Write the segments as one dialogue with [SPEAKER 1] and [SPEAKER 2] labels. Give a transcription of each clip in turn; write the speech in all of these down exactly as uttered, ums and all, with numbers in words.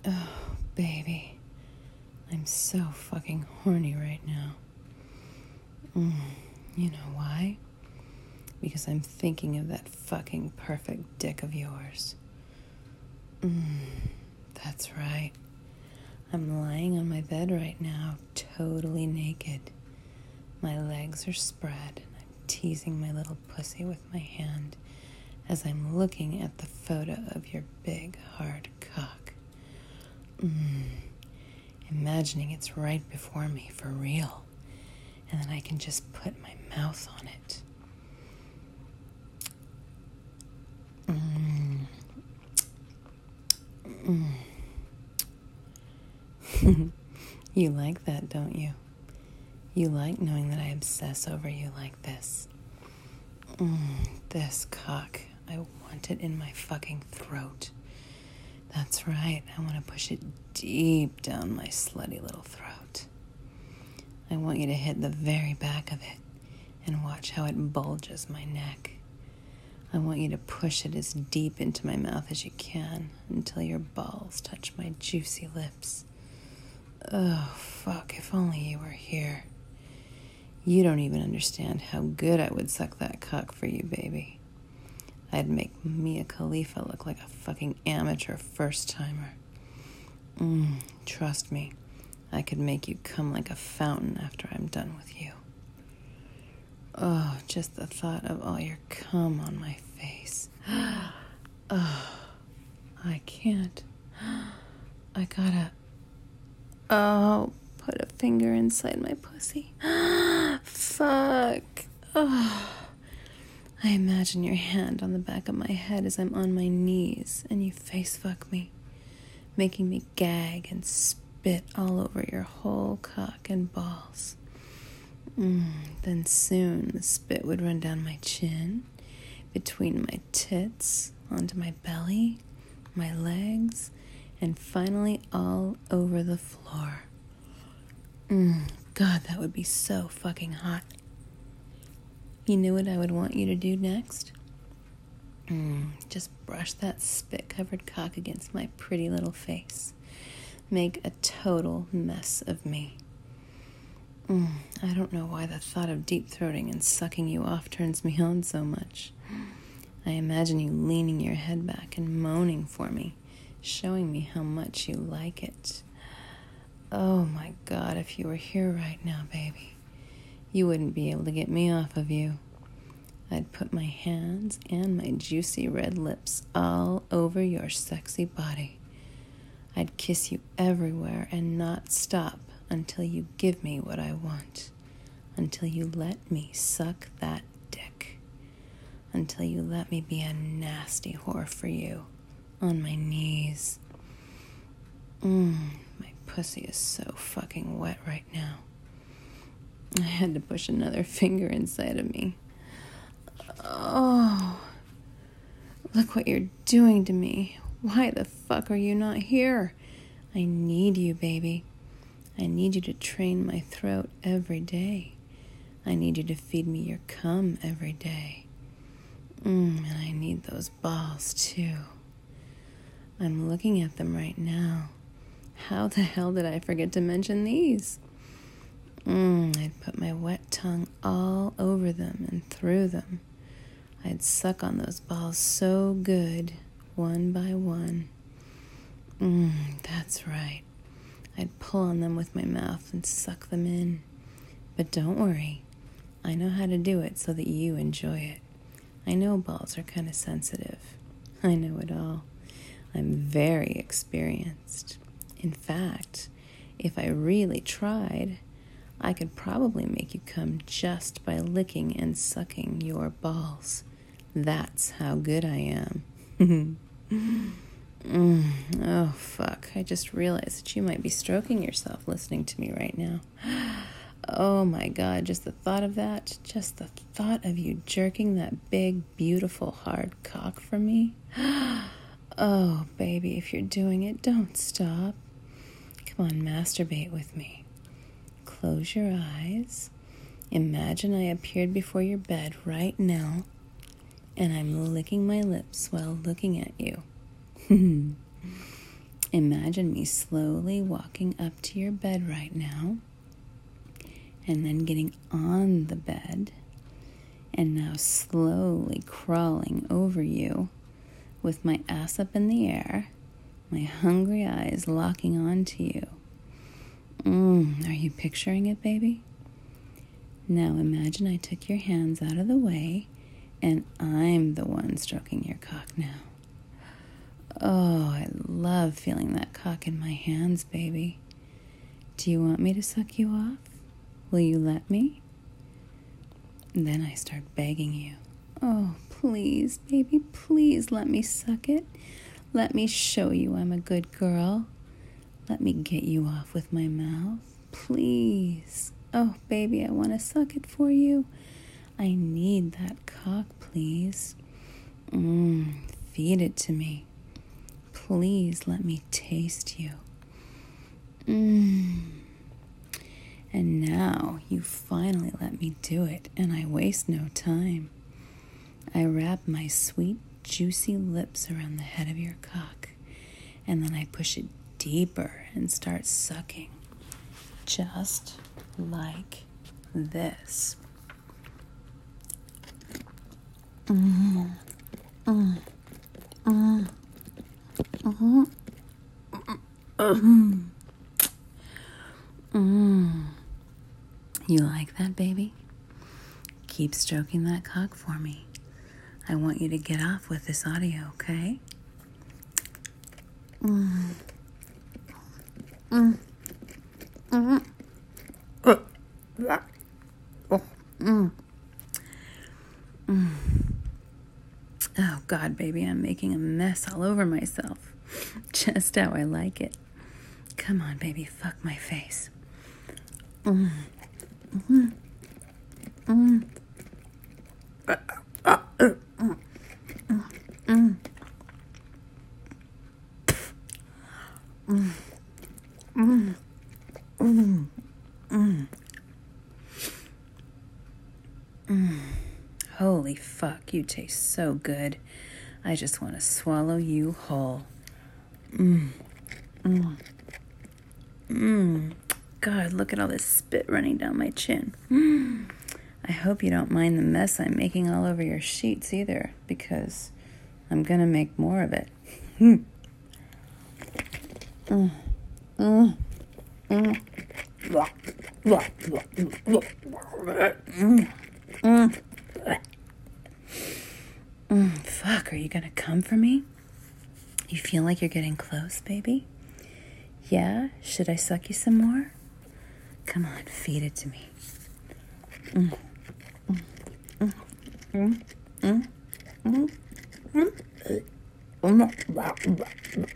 [SPEAKER 1] Oh, baby. I'm so fucking horny right now. Mm, you know why? Because I'm thinking of that fucking perfect dick of yours. Mm, that's right. I'm lying on my bed right now, totally naked. My legs are spread, and I'm teasing my little pussy with my hand as I'm looking at the photo of your big, hard cock. Mm, imagining it's right before me for real, and then I can just put my mouth on it. Mm. Mm. You like that, don't you? You like knowing that I obsess over you like this. Mm, this cock, I want it in my fucking throat. That's right, I want to push it deep down my slutty little throat. I want you to hit the very back of it and watch how it bulges my neck. I want you to push it as deep into my mouth as you can until your balls touch my juicy lips. Oh, fuck, if only you were here. You don't even understand how good I would suck that cock for you, baby. I'd make Mia Khalifa look like a fucking amateur first-timer. Mm, trust me, I could make you come like a fountain after I'm done with you. Oh, just the thought of all your cum on my face. Oh, I can't. I gotta... Oh, put a finger inside my pussy. Fuck. Oh. I imagine your hand on the back of my head as I'm on my knees and you face fuck me, making me gag and spit all over your whole cock and balls. Mm, then soon the spit would run down my chin, between my tits, onto my belly, my legs, and finally all over the floor. Mm, God, that would be so fucking hot. You know what I would want you to do next? Mm, just brush that spit-covered cock against my pretty little face. Make a total mess of me. Mm, I don't know why the thought of deep-throating and sucking you off turns me on so much. I imagine you leaning your head back and moaning for me, showing me how much you like it. Oh my God, if you were here right now, baby, you wouldn't be able to get me off of you. I'd put my hands and my juicy red lips all over your sexy body. I'd kiss you everywhere and not stop until you give me what I want, until you let me suck that dick, until you let me be a nasty whore for you, on my knees. Mmm, my pussy is so fucking wet right now. I had to push another finger inside of me. Oh, look what you're doing to me. Why the fuck are you not here? I need you, baby. I need you to train my throat every day. I need you to feed me your cum every day. Mm, and I need those balls, too. I'm looking at them right now. How the hell did I forget to mention these? Mm, I'd put my wet tongue all over them and through them. I'd suck on those balls so good, one by one. Mm, that's right. I'd pull on them with my mouth and suck them in. But don't worry. I know how to do it so that you enjoy it. I know balls are kind of sensitive. I know it all. I'm very experienced. In fact, if I really tried, I could probably make you come just by licking and sucking your balls. That's how good I am. mm, oh, fuck. I just realized that you might be stroking yourself listening to me right now. Oh, my God. Just the thought of that, just the thought of you jerking that big, beautiful, hard cock for me. Oh, baby, if you're doing it, don't stop. Come on, masturbate with me. Close your eyes. Imagine I appeared before your bed right now, and I'm licking my lips while looking at you. Imagine me slowly walking up to your bed right now, and then getting on the bed, and now slowly crawling over you with my ass up in the air, my hungry eyes locking onto you. Mm, are you picturing it, baby? Now imagine I took your hands out of the way, and I'm the one stroking your cock now. Oh, I love feeling that cock in my hands, baby. Do you want me to suck you off? Will you let me? And then I start begging you. Oh, please, baby, please let me suck it. Let me show you I'm a good girl. Let me get you off with my mouth. Please. Oh, baby, I want to suck it for you. I need that cock, please. Mmm, feed it to me. Please let me taste you. Mmm. And now you finally let me do it, and I waste no time. I wrap my sweet, juicy lips around the head of your cock, and then I push it deeper and start sucking, just like this. Mm, mm, mm, mm, mm, mm. You like that, baby? Keep stroking that cock for me. I want you to get off with this audio, okay? Mm. Mm. Mm. Uh. Oh. Mm. Mm. Oh, God, baby, I'm making a mess all over myself. Just how I like it. Come on, baby, fuck my face. Mm. Mm. Mm. Uh, uh, uh, mm. Mm. Mm. Mm. Mm. Mm. Mm. Holy fuck, you taste so good. I just want to swallow you whole. Mmm. Mmm. Mmm. God, look at all this spit running down my chin. Mm. I hope you don't mind the mess I'm making all over your sheets either, because I'm gonna make more of it. Mm. Mm. Mm. Mm. Mm. Mm. Mm. Fuck, are you gonna come for me? You feel like you're getting close, baby? Yeah? Should I suck you some more? Come on, feed it to me. Mm. Mm. Mm. Mm. Mm. Mm.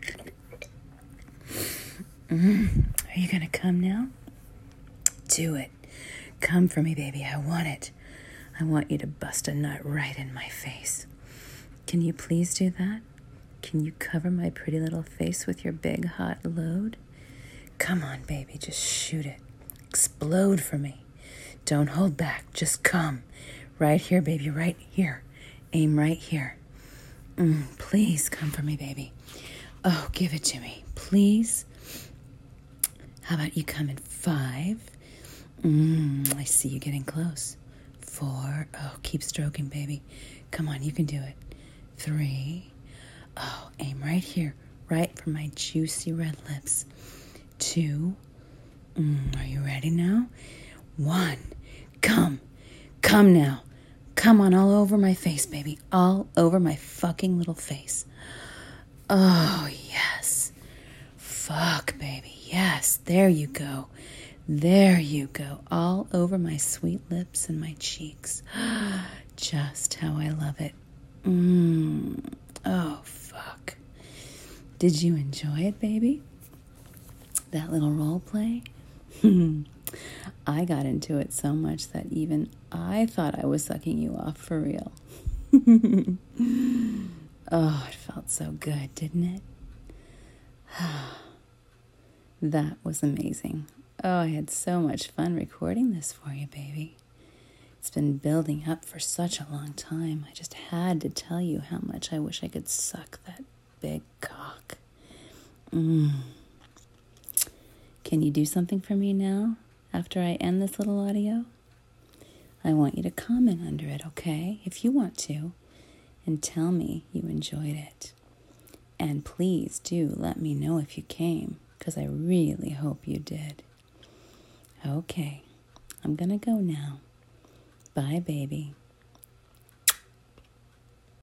[SPEAKER 1] Mm. Are you gonna come now? Do it. Come for me, baby. I want it. I want you to bust a nut right in my face. Can you please do that? Can you cover my pretty little face with your big hot load? Come on, baby. Just shoot it. Explode for me. Don't hold back. Just come. Right here, baby. Right here. Aim right here. Mm, please come for me, baby. Oh, give it to me. Please. How about you come in five? Mm, I see you getting close. Four. Oh, keep stroking, baby. Come on, you can do it. Three. Oh, aim right here. Right for my juicy red lips. Two. Mm, are you ready now? One. Come. Come now. Come on all over my face, baby. All over my fucking little face. Oh, yes. Fuck, baby. Yes. There you go. There you go. All over my sweet lips and my cheeks. Just how I love it. Mmm. Oh, fuck. Did you enjoy it, baby? That little role play? I got into it so much that even I thought I was sucking you off for real. Oh, it felt so good, didn't it? That was amazing. Oh, I had so much fun recording this for you, baby. It's been building up for such a long time. I just had to tell you how much I wish I could suck that big cock. Mm. Can you do something for me now after I end this little audio? I want you to comment under it, okay? If you want to, and tell me you enjoyed it. And please do let me know if you came, because I really hope you did. Okay, I'm gonna go now. Bye, baby.